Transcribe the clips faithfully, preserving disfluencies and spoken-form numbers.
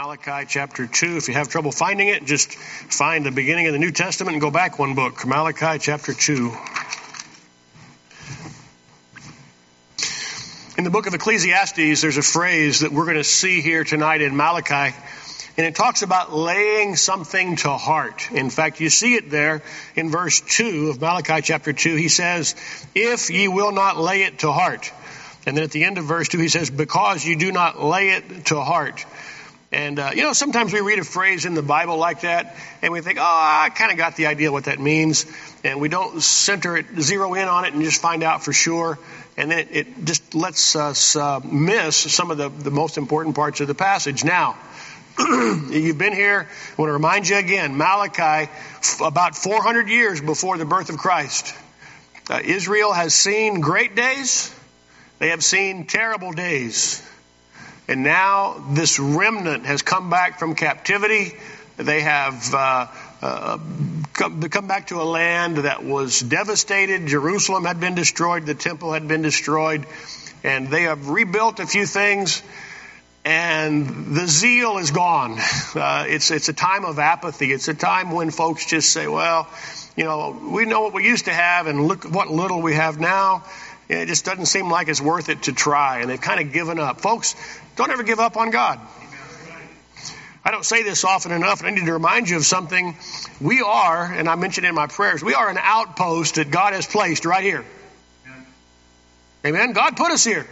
Malachi chapter two. If you have trouble finding it, just find the beginning of the New Testament and go back one book. Malachi chapter two. In the book of Ecclesiastes, there's a phrase that we're going to see here tonight in Malachi, and it talks about laying something to heart. In fact, you see it there in verse two of Malachi chapter two. He says, if ye will not lay it to heart. And then at the end of verse two, he says, because you do not lay it to heart. And, uh, you know, sometimes we read a phrase in the Bible like that, and we think, oh, I kind of got the idea what that means. And we don't center it, zero in on it, and just find out for sure. And then it, it just lets us uh, miss some of the, the most important parts of the passage. Now, you've been here. I want to remind you again, Malachi, about four hundred years before the birth of Christ. Uh, Israel has seen great days. They have seen terrible days. And now this remnant has come back from captivity. They have uh, uh, come, come back to a land that was devastated. Jerusalem had been destroyed. The temple had been destroyed. And they have rebuilt a few things. And the zeal is gone. Uh, it's, it's a time of apathy. It's a time when folks just say, well, you know, we know what we used to have and look what little we have now. It just doesn't seem like it's worth it to try. And they've kind of given up. Folks, don't ever give up on God. I don't say this often enough, and I need to remind you of something. We are, and I mentioned in my prayers, we are an outpost that God has placed right here. Amen? God put us here.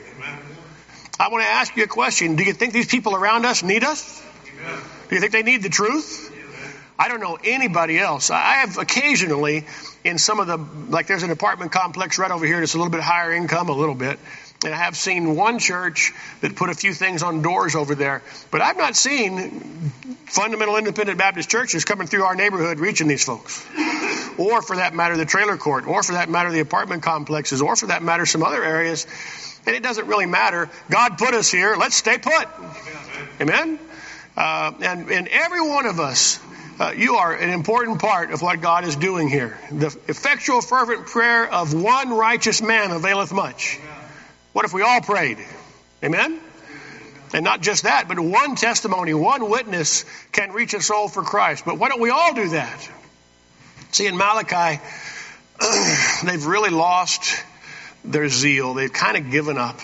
I want to ask you a question. Do you think these people around us need us? Do you think they need the truth? I don't know anybody else. I have occasionally in some of the, like there's an apartment complex right over here that's a little bit higher income, a little bit. And I have seen one church that put a few things on doors over there. But I've not seen fundamental independent Baptist churches coming through our neighborhood reaching these folks. Or for that matter, the trailer court. Or for that matter, the apartment complexes. Or for that matter, some other areas. And it doesn't really matter. God put us here. Let's stay put. Amen? Uh, and, and every one of us, Uh, you are an important part of what God is doing here. The effectual fervent prayer of one righteous man availeth much. What if we all prayed? Amen? And not just that, but one testimony, one witness can reach a soul for Christ. But why don't we all do that? See, in Malachi, they've really lost their zeal. They've kind of given up.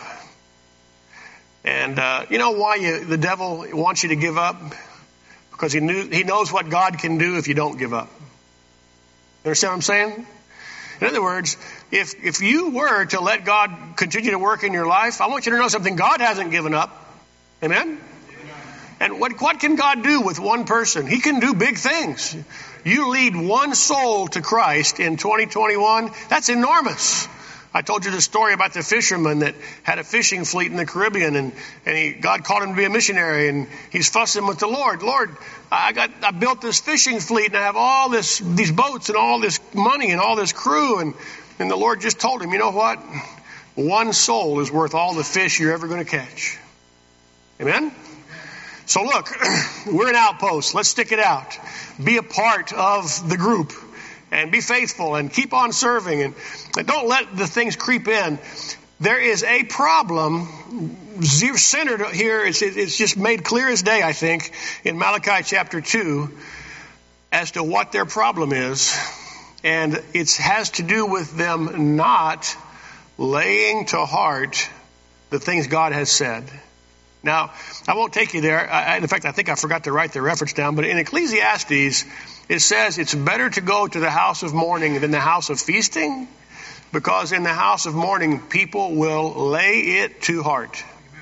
And uh, you know why you, the devil wants you to give up? Because he knew he knows what God can do if you don't give up. You understand what I'm saying? In other words, if if you were to let God continue to work in your life, I want you to know something. God hasn't given up. Amen? And what, what can God do with one person? He can do big things. You lead one soul to Christ in twenty twenty-one. That's enormous. I told you the story about the fisherman that had a fishing fleet in the Caribbean, and, and he, God called him to be a missionary, and he's fussing with the Lord. Lord, I got I built this fishing fleet, and I have all this these boats and all this money and all this crew, and, and the Lord just told him, you know what? One soul is worth all the fish you're ever going to catch. Amen? So look, we're an outpost. Let's stick it out. Be a part of the group. And be faithful and keep on serving. And, and don't let the things creep in. There is a problem centered here. It's, it's just made clear as day, I think, in Malachi chapter two as to what their problem is. And it has to do with them not laying to heart the things God has said. Now, I won't take you there. I, in fact, I think I forgot to write the reference down. But in Ecclesiastes, it says it's better to go to the house of mourning than the house of feasting, because in the house of mourning, people will lay it to heart.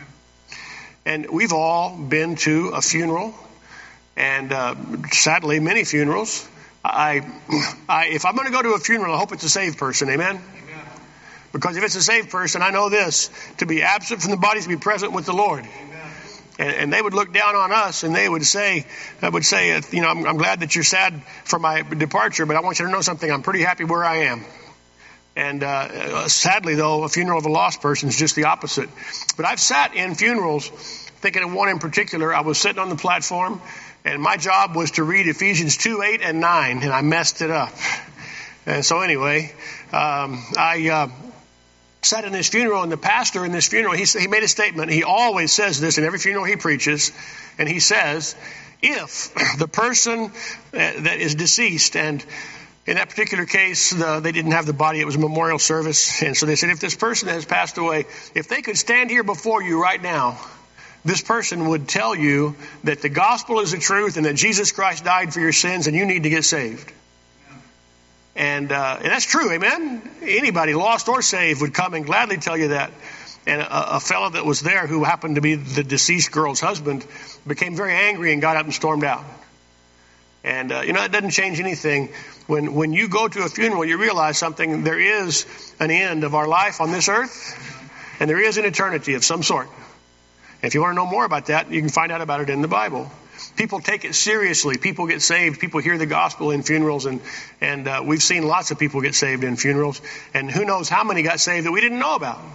And we've all been to a funeral, and uh, sadly, many funerals. I, I, if I'm going to go to a funeral, I hope it's a saved person. Amen? Amen. Because if it's a saved person, I know this: to be absent from the body is to be present with the Lord. And, and they would look down on us, and they would say, "I would say, you know, I'm, I'm glad that you're sad for my departure, but I want you to know something. I'm pretty happy where I am." And uh, sadly, though, a funeral of a lost person is just the opposite. But I've sat in funerals, thinking of one in particular. I was sitting on the platform, and my job was to read Ephesians two, eight, and nine, and I messed it up. And so anyway, um, I. Uh, sat in this funeral, and the pastor in this funeral, he, he made a statement. He always says this in every funeral he preaches. And he says, if the person that is deceased, and in that particular case, the, they didn't have the body, it was a memorial service. And so they said, if this person has passed away, if they could stand here before you right now, this person would tell you that the gospel is the truth and that Jesus Christ died for your sins and you need to get saved. And, uh, and that's true, amen? Anybody, lost or saved, would come and gladly tell you that. And a, a fellow that was there who happened to be the deceased girl's husband became very angry and got up and stormed out. And, uh, you know, it doesn't change anything. When, when you go to a funeral, you realize something. There is an end of our life on this earth, and there is an eternity of some sort. If you want to know more about that, you can find out about it in the Bible. People take it seriously. People get saved. People hear the gospel in funerals, and and uh, we've seen lots of people get saved in funerals. And who knows how many got saved that we didn't know about.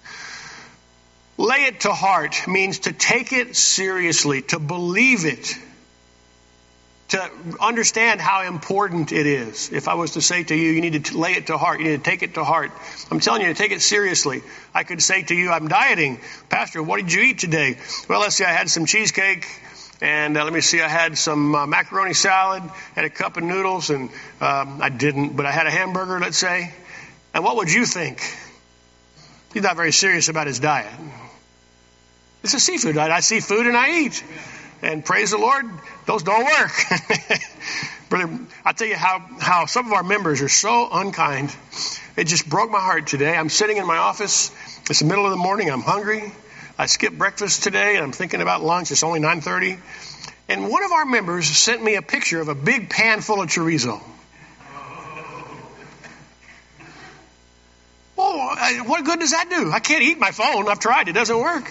Lay it to heart means to take it seriously, to believe it, to understand how important it is. If I was to say to you, you need to lay it to heart, you need to take it to heart. I'm telling you to take it seriously. I could say to you, I'm dieting. Pastor, what did you eat today? Well, let's see, I had some cheesecake, and uh, let me see, I had some uh, macaroni salad, had a cup of noodles, and um, I didn't, but I had a hamburger, let's say. And what would you think? He's not very serious about his diet. It's a seafood diet. I see food and I eat. And praise the Lord, those don't work. Brother, I'll tell you how, how some of our members are so unkind. It just broke my heart today. I'm sitting in my office. It's the middle of the morning. I'm hungry. I skipped breakfast today, and I'm thinking about lunch. It's only nine thirty. And one of our members sent me a picture of a big pan full of chorizo. Oh, I, what good does that do? I can't eat my phone. I've tried. It doesn't work.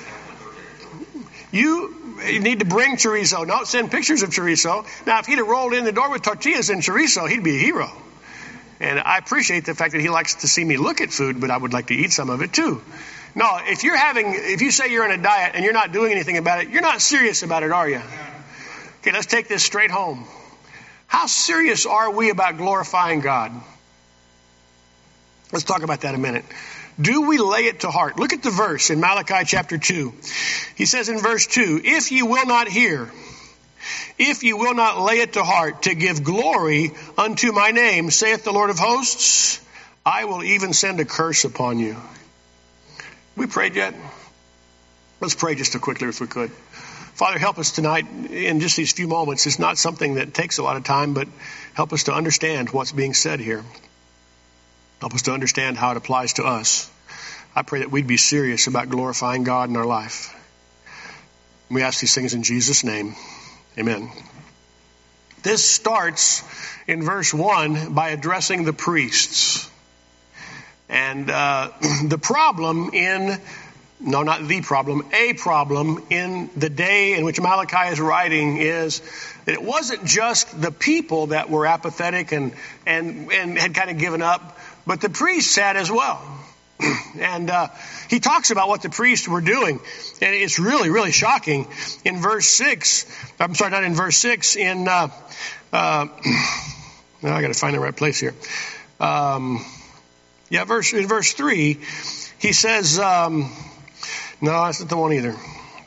You... You need to bring chorizo. Don't send pictures of chorizo. Now, if he'd have rolled in the door with tortillas and chorizo, he'd be a hero. And I appreciate the fact that he likes to see me look at food, but I would like to eat some of it too. No, if you're having, if you say you're in a diet and you're not doing anything about it, you're not serious about it, are you? Okay, let's take this straight home. How serious are we about glorifying God? Let's talk about that a minute. Do we lay it to heart? Look at the verse in Malachi chapter two. He says in verse two, if you will not hear, if you will not lay it to heart to give glory unto my name, saith the Lord of hosts, I will even send a curse upon you. We prayed yet? Let's pray just a quickly if we could. Father, help us tonight in just these few moments. It's not something that takes a lot of time, but help us to understand what's being said here. Help us to understand how it applies to us. I pray that we'd be serious about glorifying God in our life. We ask these things in Jesus' name. Amen. This starts in verse one by addressing the priests. And uh, the problem in, no, not the problem, a problem in the day in which Malachi is writing is that it wasn't just the people that were apathetic and, and, and had kind of given up, but the priests had as well. And uh, he talks about what the priests were doing. And it's really, really shocking. In verse six, I'm sorry, not in verse six, in, uh, uh, now I got to find the right place here. Um, yeah, verse in verse three, he says, um, no, that's not the one either.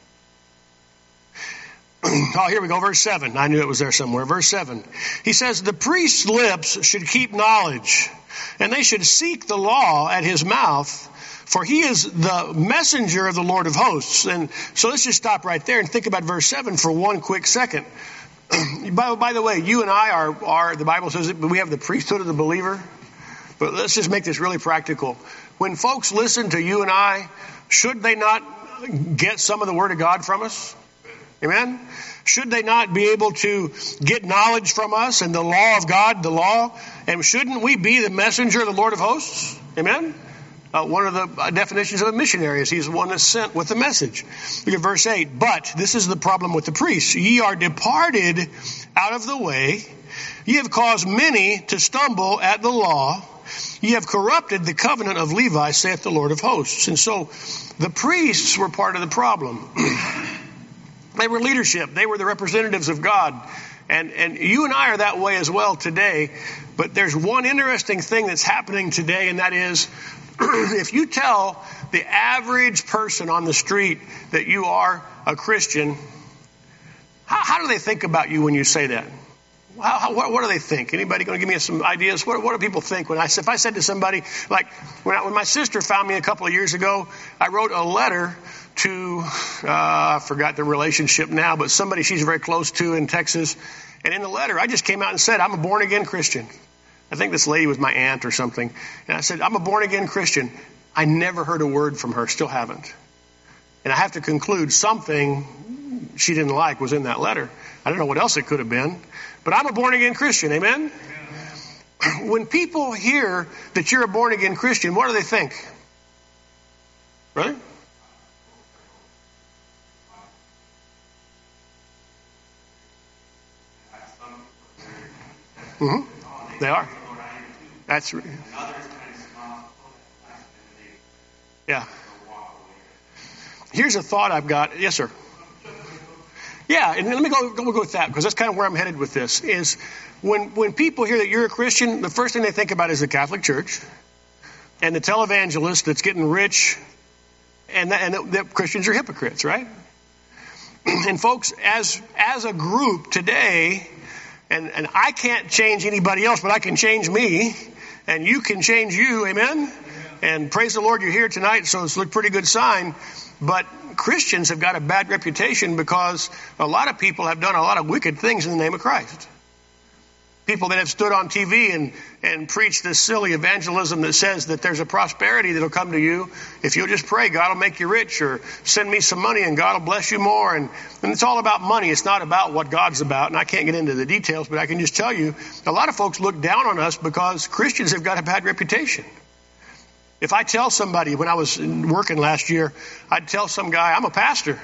Oh, here we go, verse seven. I knew it was there somewhere. Verse seven. He says, the priest's lips should keep knowledge, and they should seek the law at his mouth, for he is the messenger of the Lord of hosts. And so let's just stop right there and think about verse seven for one quick second. by, by the way, you and I are, are, the Bible says it, but we have the priesthood of the believer. But let's just make this really practical. When folks listen to you and I, should they not get some of the Word of God from us? Amen? Should they not be able to get knowledge from us and the law of God, the law? And shouldn't we be the messenger of the Lord of hosts? Amen? Uh, one of the definitions of a missionary is he's the one that's sent with the message. Look at verse eight. But, this is the problem with the priests. Ye are departed out of the way. Ye have caused many to stumble at the law. Ye have corrupted the covenant of Levi, saith the Lord of hosts. And so the priests were part of the problem. They were leadership. They were the representatives of God. And, and you and I are that way as well today. But there's one interesting thing that's happening today, and that is if you tell the average person on the street that you are a Christian, how, how do they think about you when you say that? How, how, what, what do they think? Anybody going to give me some ideas? What, what do people think when I if I said to somebody, like when, I, when my sister found me a couple of years ago, I wrote a letter to, uh, I forgot the relationship now, but somebody she's very close to in Texas. And in the letter, I just came out and said, I'm a born-again Christian. I think this lady was my aunt or something. And I said, I'm a born-again Christian. I never heard a word from her, still haven't. And I have to conclude something she didn't like was in that letter. I don't know what else it could have been. But I'm a born-again Christian, amen? Amen? When people hear that you're a born-again Christian, what do they think? Right? Mm-hmm. They are. That's right. Yeah. Here's a thought I've got. Yes, sir. Yeah, and let me go, go, go with that, because that's kind of where I'm headed with this, is when, when people hear that you're a Christian, the first thing they think about is the Catholic Church and the televangelist that's getting rich, and that, and that, that Christians are hypocrites, right? And folks, as as a group today, and, and I can't change anybody else, but I can change me, and you can change you, amen? And praise the Lord you're here tonight, so it's a pretty good sign. But Christians have got a bad reputation because a lot of people have done a lot of wicked things in the name of Christ. People that have stood on T V and, and preached this silly evangelism that says that there's a prosperity that'll come to you if you'll just pray, God will make you rich, or send me some money and God will bless you more. And, and it's all about money. It's not about what God's about. And I can't get into the details, but I can just tell you, a lot of folks look down on us because Christians have got a bad reputation. If I tell somebody, when I was working last year, I'd tell some guy, I'm a pastor.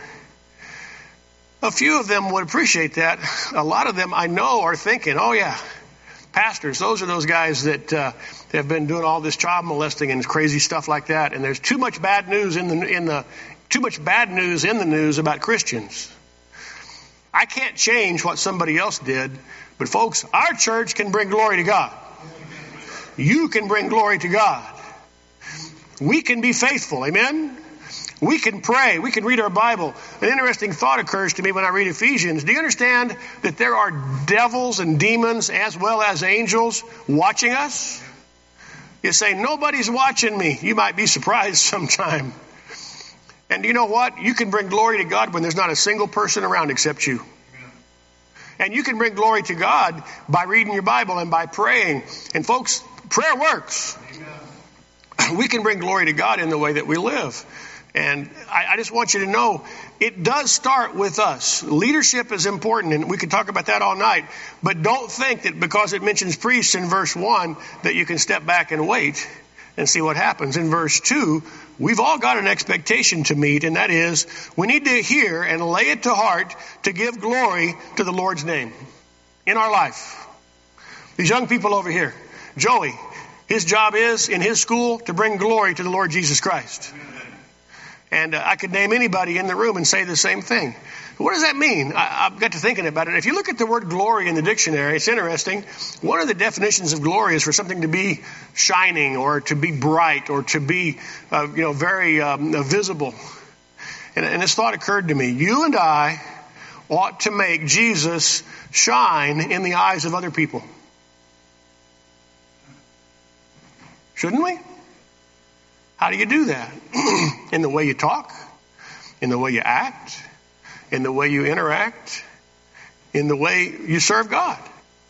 A few of them would appreciate that. A lot of them I know are thinking, oh yeah, pastors, those are those guys that uh, have been doing all this child molesting and crazy stuff like that. And there's too much bad news in the in the too much bad news in the news about Christians. I can't change what somebody else did, but folks, our church can bring glory to God. You can bring glory to God. We can be faithful, amen? We can pray. We can read our Bible. An interesting thought occurs to me when I read Ephesians. Do you understand that there are devils and demons as well as angels watching us? You say, nobody's watching me. You might be surprised sometime. And you know what? You can bring glory to God when there's not a single person around except you. And you can bring glory to God by reading your Bible and by praying. And folks, prayer works. We can bring glory to God in the way that we live. And I, I just want you to know, it does start with us. Leadership is important, and we could talk about that all night. But don't think that because it mentions priests in verse one, that you can step back and wait and see what happens. In verse two, we've all got an expectation to meet, and that is, we need to hear and lay it to heart to give glory to the Lord's name in our life. These young people over here, Joey, his job is, in his school, to bring glory to the Lord Jesus Christ. And uh, I could name anybody in the room and say the same thing. What does that mean? I, I got to thinking about it. If you look at the word glory in the dictionary, it's interesting. One of the definitions of glory is for something to be shining or to be bright or to be, uh, you know, very um, visible. And, and this thought occurred to me. You and I ought to make Jesus shine in the eyes of other people. Shouldn't we? How do you do that? In the way you talk, in the way you act, in the way you interact, in the way you serve God.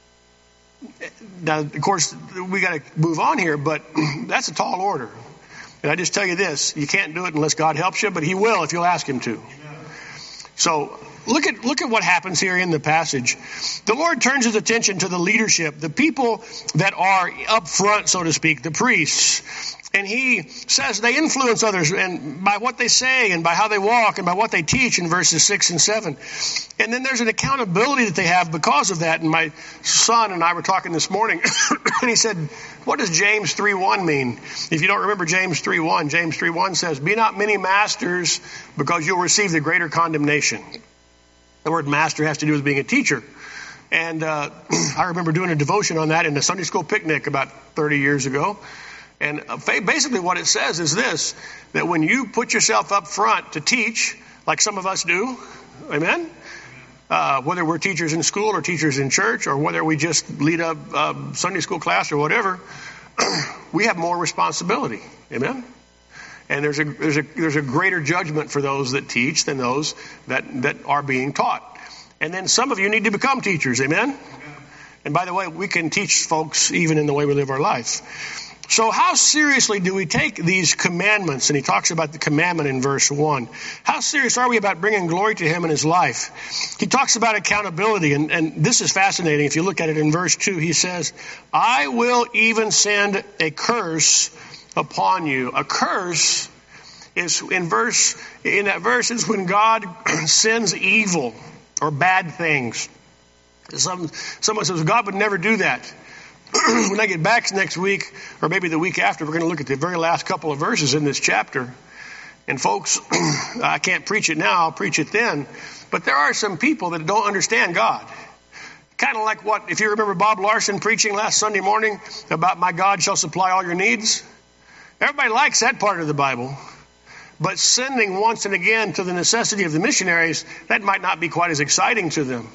Now, of course, we got to move on here, but that's a tall order. And I just tell you this, you can't do it unless God helps you, but He will if you'll ask Him to. So look at look at what happens here in the passage. The Lord turns His attention to the leadership, the people that are up front, so to speak, the priests. And He says they influence others and by what they say and by how they walk and by what they teach in verses six and seven. And then there's an accountability that they have because of that. And my son and I were talking this morning, and he said, what does James three one mean? If you don't remember James three one, James three one says, be not many masters, because you'll receive the greater condemnation. The word master has to do with being a teacher. And uh, I remember doing a devotion on that in a Sunday school picnic about thirty years ago. And basically what it says is this, that when you put yourself up front to teach, like some of us do, amen? Uh, whether we're teachers in school or teachers in church, or whether we just lead a, a Sunday school class or whatever, we have more responsibility, amen? And there's a there's a there's a greater judgment for those that teach than those that that are being taught. And then some of you need to become teachers, amen? And by the way, we can teach folks even in the way we live our life. So how seriously do we take these commandments? And he talks about the commandment in verse one. How serious are we about bringing glory to him in his life? He talks about accountability, and, and this is fascinating. If you look at it in verse two, he says, I will even send a curse upon you. A curse is in verse, in that verse is when God sends evil or bad things. Some, someone says, God would never do that. When I get back next week, or maybe the week after, we're going to look at the very last couple of verses in this chapter. And folks, I can't preach it now, I'll preach it then. But there are some people that don't understand God. Kind of like what, if you remember Bob Larson preaching last Sunday morning about my God shall supply all your needs. Everybody likes that part of the Bible. But sending once and again to the necessity of the missionaries, that might not be quite as exciting to them.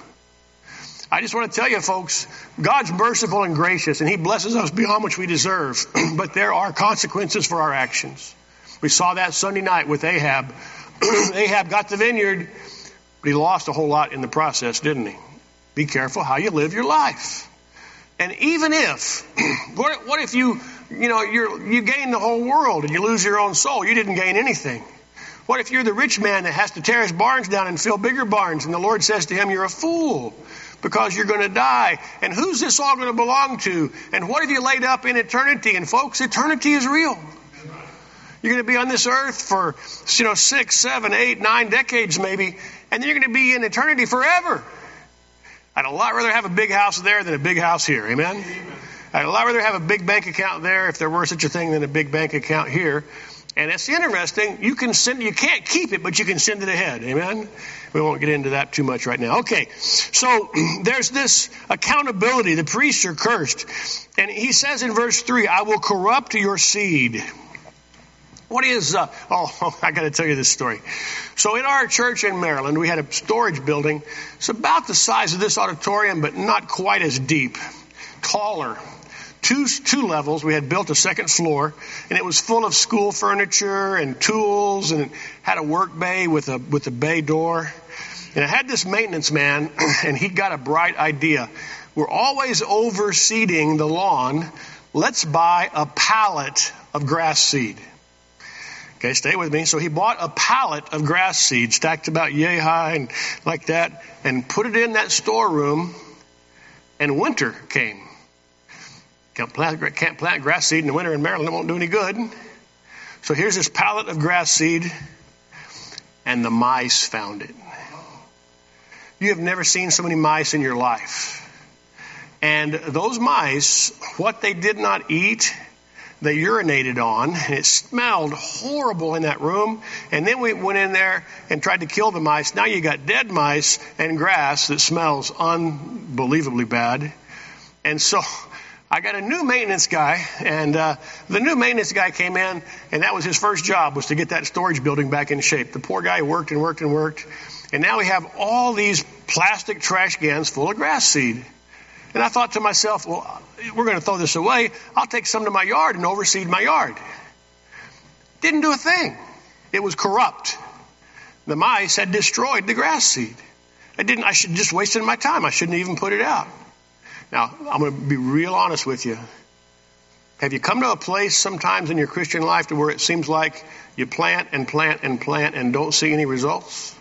I just want to tell you, folks, God's merciful and gracious, and he blesses us beyond which we deserve. But there are consequences for our actions. We saw that Sunday night with Ahab. Ahab got the vineyard, but he lost a whole lot in the process, didn't he? Be careful how you live your life. And even if, what, what if you, you know, you're, you gain the whole world and you lose your own soul? You didn't gain anything. What if you're the rich man that has to tear his barns down and fill bigger barns, and the Lord says to him, you're a fool, because you're going to die. And who's this all going to belong to? And what have you laid up in eternity? And folks, eternity is real. You're going to be on this earth for, you know, six, seven, eight, nine decades maybe, and then you're going to be in eternity forever. I'd a lot rather have a big house there than a big house here. Amen? I'd a lot rather have a big bank account there, if there were such a thing, than a big bank account here. And it's interesting, you can send, you can't keep it, but you can send it ahead. Amen? We won't get into that too much right now. Okay, so there's this accountability. The priests are cursed. And he says in verse three, I will corrupt your seed. What is, uh, oh, I got to tell you this story. So in our church in Maryland, we had a storage building. It's about the size of this auditorium, but not quite as deep, taller. Two, two levels. We had built a second floor, and it was full of school furniture and tools, and it had a work bay with a, with a bay door. And I had this maintenance man, and he got a bright idea. We're always overseeding the lawn. Let's buy a pallet of grass seed. Okay, stay with me. So he bought a pallet of grass seed, stacked about yay high and like that, and put it in that storeroom, and winter came. Can't plant, can't plant grass seed in the winter in Maryland. It won't do any good. So here's this pallet of grass seed, and the mice found it. You have never seen so many mice in your life. And those mice, what they did not eat, they urinated on, and it smelled horrible in that room. And then we went in there and tried to kill the mice. Now you got dead mice and grass that smells unbelievably bad. And so I got a new maintenance guy, and uh, the new maintenance guy came in, and that was his first job, was to get that storage building back in shape. The poor guy worked and worked and worked, and now we have all these plastic trash cans full of grass seed. And I thought to myself, well, we're going to throw this away. I'll take some to my yard and overseed my yard. Didn't do a thing. It was corrupt. The mice had destroyed the grass seed. I didn't. I should just wasted my time. I shouldn't even put it out. Now, I'm going to be real honest with you. Have you come to a place sometimes in your Christian life to where it seems like you plant and plant and plant and don't see any results?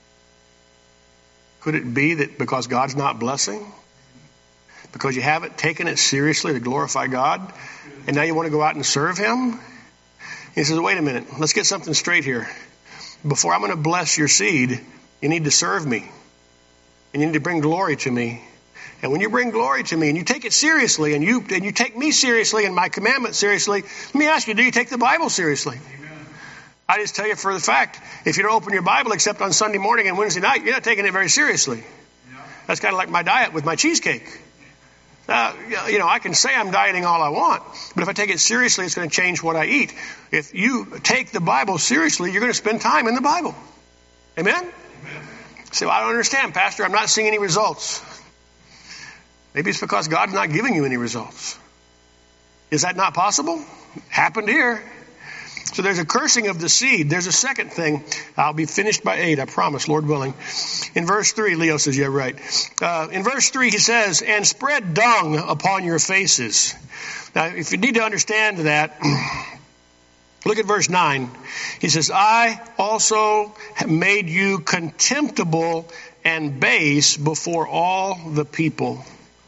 Could it be that because God's not blessing? Because you haven't taken it seriously to glorify God, and now you want to go out and serve him? He says, wait a minute, let's get something straight here. Before I'm going to bless your seed, you need to serve me. And you need to bring glory to me. And when you bring glory to me and you take it seriously, and you and you take me seriously and my commandment seriously, let me ask you, do you take the Bible seriously? Amen. I just tell you for the fact, if you don't open your Bible except on Sunday morning and Wednesday night, you're not taking it very seriously. Yeah. That's kind of like my diet with my cheesecake. Uh, you know, I can say I'm dieting all I want, but if I take it seriously, it's going to change what I eat. If you take the Bible seriously, you're going to spend time in the Bible. Amen? Amen. So I don't understand, Pastor. I'm not seeing any results. Maybe it's because God's not giving you any results. Is that not possible? Happened here. So there's a cursing of the seed. There's a second thing. I'll be finished by eight, I promise, Lord willing. In verse three, Leo says, yeah, right. Uh, in verse three, he says, and spread dung upon your faces. Now, if you need to understand that, look at verse nine. He says, I also have made you contemptible and base before all the people.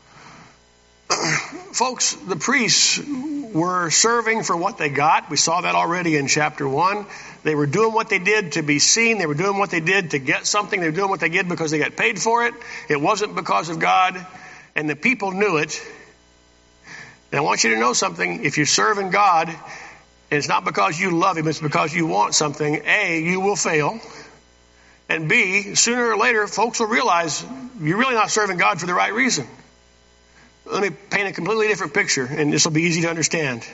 Folks, the priests were serving for what they got. We saw that already in chapter one. They were doing what they did to be seen. They were doing what they did to get something. They were doing what they did because they got paid for it. It wasn't because of God. And the people knew it. And I want you to know something. If you're serving God, and it's not because you love Him, it's because you want something, A, you will fail. And B, sooner or later, folks will realize you're really not serving God for the right reason. Let me paint a completely different picture, and this will be easy to understand.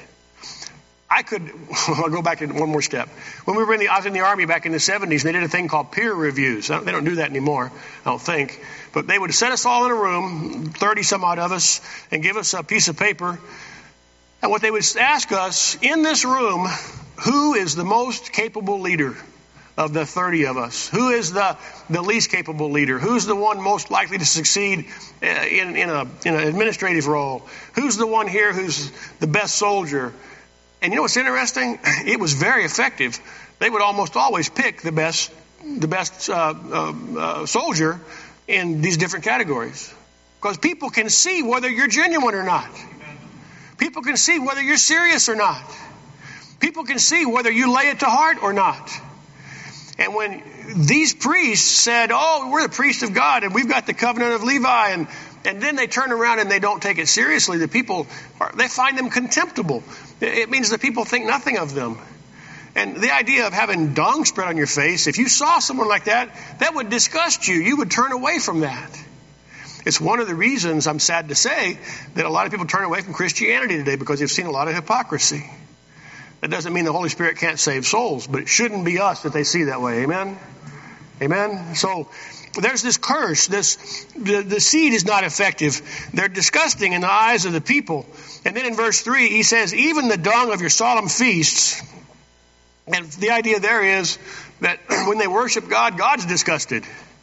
I could, I'll go back one more step. When we were in the, I was in the Army back in the seventies, and they did a thing called peer reviews. They don't do that anymore, I don't think. But they would set us all in a room, thirty some odd of us, and give us a piece of paper. And what they would ask us, in this room, who is the most capable leader of the thirty of us? Who is the, the least capable leader? Who's the one most likely to succeed in, in, a, in an administrative role? Who's the one here who's the best soldier? And you know what's interesting? It was very effective. They would almost always pick the best, the best uh, uh, uh, soldier in these different categories. Because people can see whether you're genuine or not. People can see whether you're serious or not. People can see whether you lay it to heart or not. And when these priests said, oh, we're the priest of God and we've got the covenant of Levi, and, and then they turn around and they don't take it seriously, the people, are, they find them contemptible. It means the people think nothing of them. And the idea of having dung spread on your face, if you saw someone like that, that would disgust you. You would turn away from that. It's one of the reasons, I'm sad to say, that a lot of people turn away from Christianity today, because they've seen a lot of hypocrisy. That doesn't mean the Holy Spirit can't save souls, but it shouldn't be us that they see that way. Amen? Amen? So there's this curse. This the, the seed is not effective. They're disgusting in the eyes of the people. And then in verse three, he says, even the dung of your solemn feasts. And the idea there is that when they worship God, God's disgusted.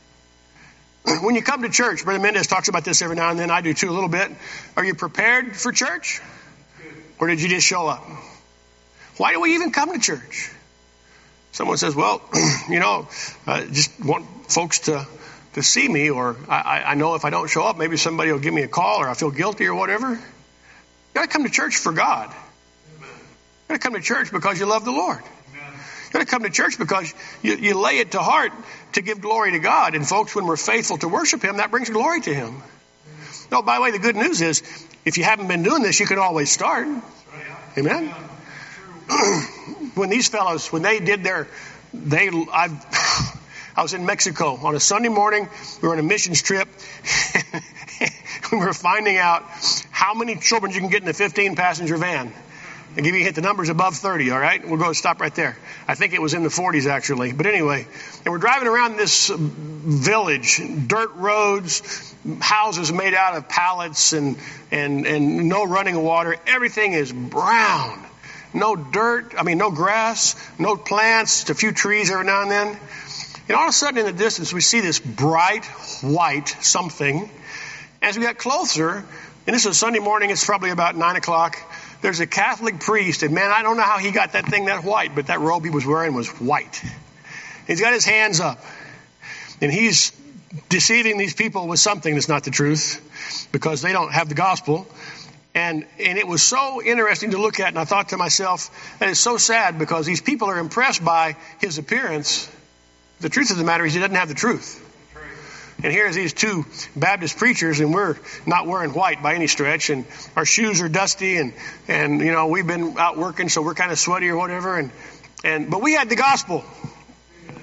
When you come to church, Brother Mendez talks about this every now and then. I do too a little bit. Are you prepared for church? Or did you just show up? Why do we even come to church? Someone says, well, you know, I just want folks to, to see me, or I, I know if I don't show up, maybe somebody will give me a call, or I feel guilty or whatever. You got to come to church for God. You got to come to church because you love the Lord. You got to come to church because you, you lay it to heart to give glory to God. And folks, when we're faithful to worship Him, that brings glory to Him. No, by the way, the good news is, if you haven't been doing this, you can always start. Amen? When these fellows, when they did their, they, I've, I was in Mexico on a Sunday morning. We were on a missions trip. We were finding out how many children you can get in a fifteen passenger van. And give you a hint, the number's above thirty, all right? We'll go stop right there. I think it was in the forties, actually. But anyway, and we're driving around this village, dirt roads, houses made out of pallets, and, and, and no running water. Everything is brown. No dirt, I mean, no grass, no plants, just a few trees every now and then. And all of a sudden in the distance, we see this bright white something. As we got closer, and this is Sunday morning, it's probably about nine o'clock, there's a Catholic priest, and man, I don't know how he got that thing that white, but that robe he was wearing was white. He's got his hands up, and he's deceiving these people with something that's not the truth, because they don't have the gospel. And and it was so interesting to look at, and I thought to myself, that is so sad, because these people are impressed by his appearance. The truth of the matter is he doesn't have the truth. And here's these two Baptist preachers, and we're not wearing white by any stretch, and our shoes are dusty, and, and you know, we've been out working, so we're kind of sweaty or whatever. And, and but we had the gospel.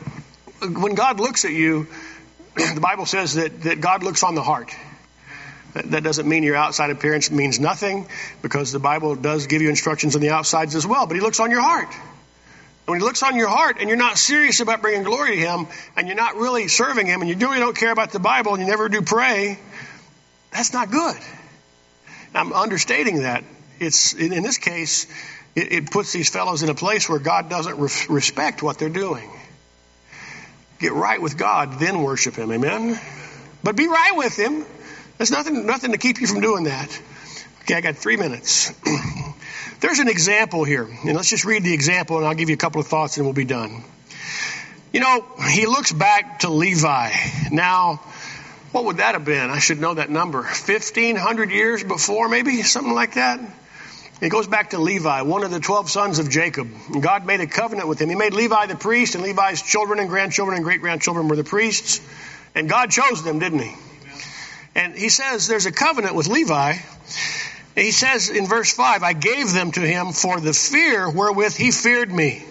When God looks at you, the Bible says that, that God looks on the heart. That, that doesn't mean your outside appearance means nothing, because the Bible does give you instructions on the outsides as well. But he looks on your heart. And when he looks on your heart and you're not serious about bringing glory to him, and you're not really serving him, and you really don't care about the Bible, and you never do pray, that's not good. I'm understating that. It's in, in this case, it, it puts these fellows in a place where God doesn't re- respect what they're doing. Get right with God, then worship him. Amen? But be right with him. There's nothing, nothing to keep you from doing that. Okay, I got three minutes. There's an example here. And let's just read the example, and I'll give you a couple of thoughts, and we'll be done. You know, he looks back to Levi. Now, what would that have been? I should know that number. fifteen hundred years before, maybe? Something like that? He goes back to Levi, one of the twelve sons of Jacob. And God made a covenant with him. He made Levi the priest, and Levi's children and grandchildren and great-grandchildren were the priests. And God chose them, didn't he? And he says there's a covenant with Levi. He says in verse five, I gave them to him for the fear wherewith he feared me.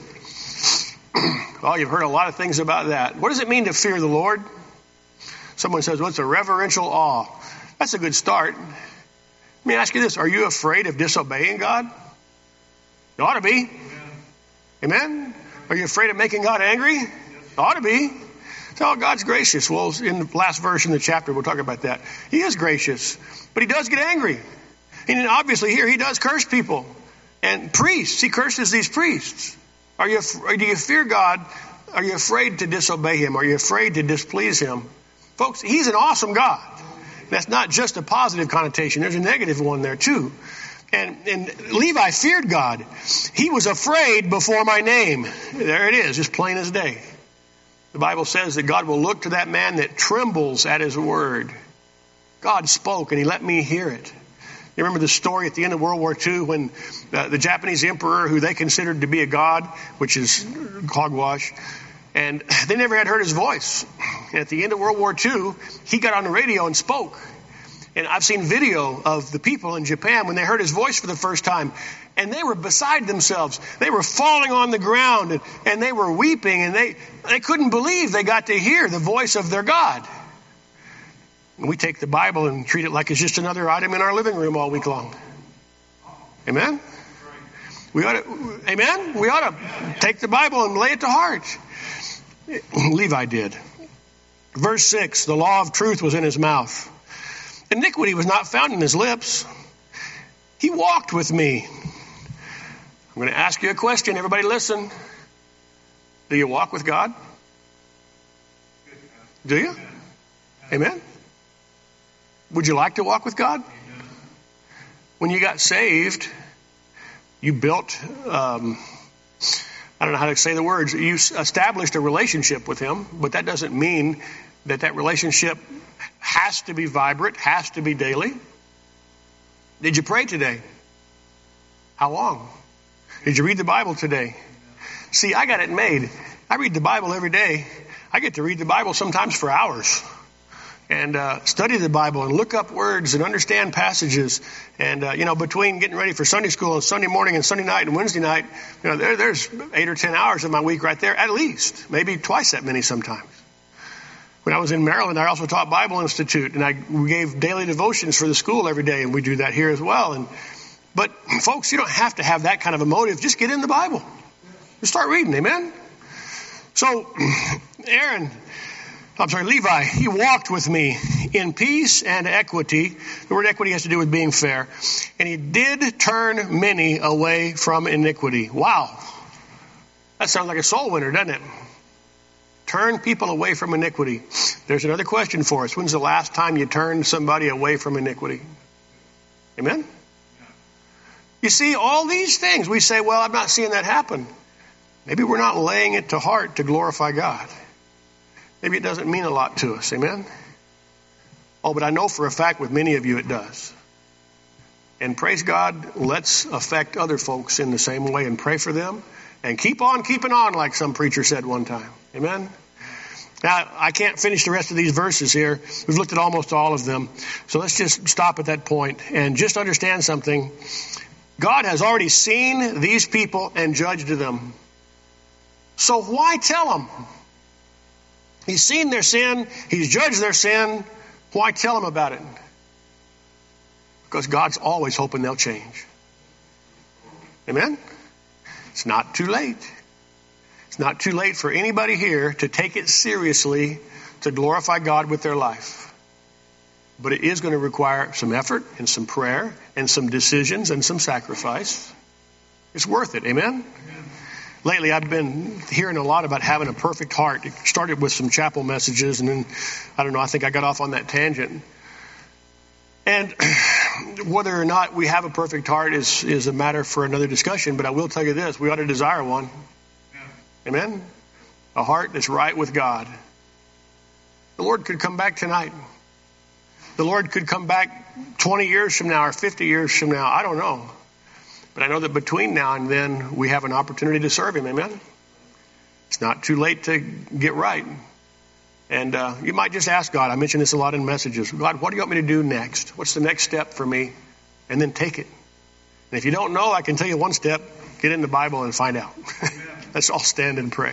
Well, you've heard a lot of things about that. What does it mean to fear the Lord? Someone says, well, it's a reverential awe. That's a good start. Let me ask you this. Are you afraid of disobeying God? You ought to be. Amen? Amen? Are you afraid of making God angry? You ought to be. So God's gracious. Well, in the last verse in the chapter, we'll talk about that. He is gracious, but he does get angry. And obviously here he does curse people. And priests, he curses these priests. Are you, do you fear God? Are you afraid to disobey him? Are you afraid to displease him? Folks, he's an awesome God. That's not just a positive connotation. There's a negative one there too. And, and Levi feared God. He was afraid before my name. There it is, just plain as day. The Bible says that God will look to that man that trembles at his word. God spoke and he let me hear it. You remember the story at the end of World War Two when uh, the Japanese emperor, who they considered to be a god, which is hogwash, and they never had heard his voice. And at the end of World War Two, he got on the radio and spoke. And I've seen video of the people in Japan when they heard his voice for the first time. And they were beside themselves. They were falling on the ground, and, and they were weeping. And they, they couldn't believe they got to hear the voice of their God. And we take the Bible and treat it like it's just another item in our living room all week long. Amen? We ought to, amen? We ought to take the Bible and lay it to heart. Levi did. Verse six, the law of truth was in his mouth. Iniquity was not found in his lips. He walked with me. I'm going to ask you a question. Everybody listen. Do you walk with God? Do you? Amen? Would you like to walk with God? When you got saved, you built, um, I don't know how to say the words, you established a relationship with him, but that doesn't mean that that relationship has to be vibrant, has to be daily. Did you pray today? How long? Did you read the Bible today? See, I got it made. I read the Bible every day. I get to read the Bible sometimes for hours. And uh, study the Bible and look up words and understand passages. And, uh, you know, between getting ready for Sunday school and Sunday morning and Sunday night and Wednesday night, you know, there, there's eight or ten hours of my week right there, at least. Maybe twice that many sometimes. When I was in Maryland, I also taught Bible Institute, and I we gave daily devotions for the school every day, and we do that here as well. And But, folks, you don't have to have that kind of a motive. Just get in the Bible. Just start reading, amen? So, Aaron... I'm sorry, Levi, he walked with me in peace and equity. The word equity has to do with being fair. And he did turn many away from iniquity. Wow. That sounds like a soul winner, doesn't it? Turn people away from iniquity. There's another question for us. When's the last time you turned somebody away from iniquity? Amen? You see, all these things, we say, well, I'm not seeing that happen. Maybe we're not laying it to heart to glorify God. Maybe it doesn't mean a lot to us. Amen? Oh, but I know for a fact with many of you it does. And praise God, let's affect other folks in the same way and pray for them. And keep on keeping on, like some preacher said one time. Amen? Now, I can't finish the rest of these verses here. We've looked at almost all of them. So let's just stop at that point and just understand something. God has already seen these people and judged them. So why tell them? He's seen their sin. He's judged their sin. Why tell them about it? Because God's always hoping they'll change. Amen? It's not too late. It's not too late for anybody here to take it seriously, to glorify God with their life. But it is going to require some effort and some prayer and some decisions and some sacrifice. It's worth it. Amen? Amen. Lately, I've been hearing a lot about having a perfect heart. It started with some chapel messages, and then, I don't know, I think I got off on that tangent. And whether or not we have a perfect heart is, is a matter for another discussion, but I will tell you this, we ought to desire one. Amen? A heart that's right with God. The Lord could come back tonight. The Lord could come back twenty years from now or fifty years from now. I don't know. But I know that between now and then, we have an opportunity to serve Him. Amen? It's not too late to get right. And uh, you might just ask God. I mention this a lot in messages. God, what do you want me to do next? What's the next step for me? And then take it. And if you don't know, I can tell you one step. Get in the Bible and find out. Let's all stand and pray.